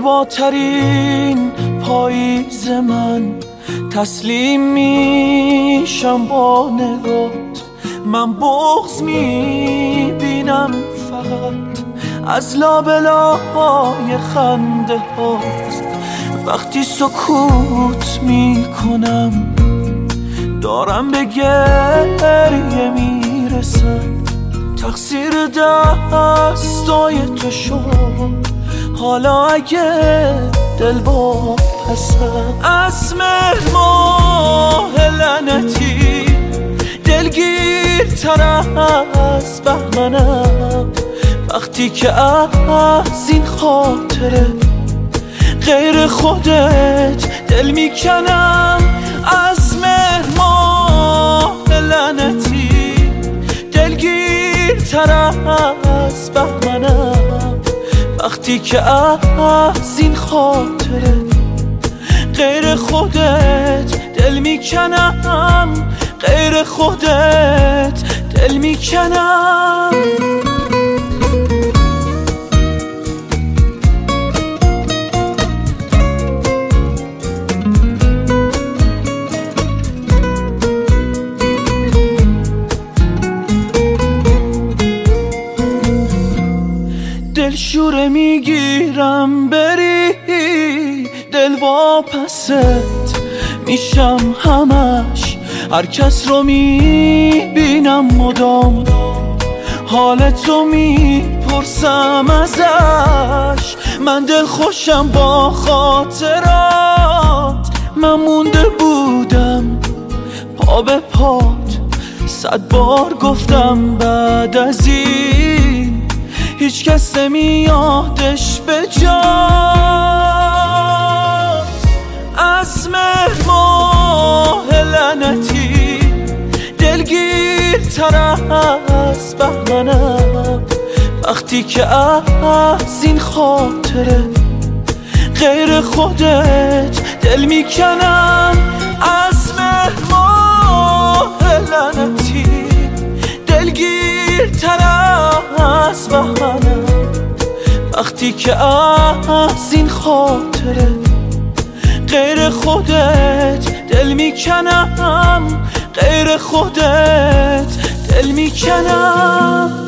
زیباترین پاییز من، تسلیم میشم با نگات. من بغض میبینم فقط از لابلای خنده هاست. وقتی سکوت میکنم دارم به گریه میرسم. تقصیر دستای تو شد، حالا اگه دل واپسم. از مهر ماه لعنتی دلگیرتر از بهمنم. وقتی که از این خاطره غیر خودت دل میکنم. از مهر ماه لعنتی دلگیرتر از بهمنم. وقتی که از این خاطره غیر خودت دل میکنم، غیر خودت دل میکنم. دلشوره میگیرم بری، دل واپست میشم همش. هر کس رو میبینم مدام، حالتو میپرسم ازش. من دل خوشم با خاطرات، من مونده بودم پا به پات. 100 بار گفتم بعد از این هیچ کس نمیادش به جا. از مهر ماه لعنتی دلگیرتر از بهمنم. وقتی که از این خاطره غیر خودت دل میکنم. از مهر ماه لعنتی دلگیرتر از بهمنم. وقتی که از این خاطره غیر خودت دل میکنم، غیر خودت دل میکنم.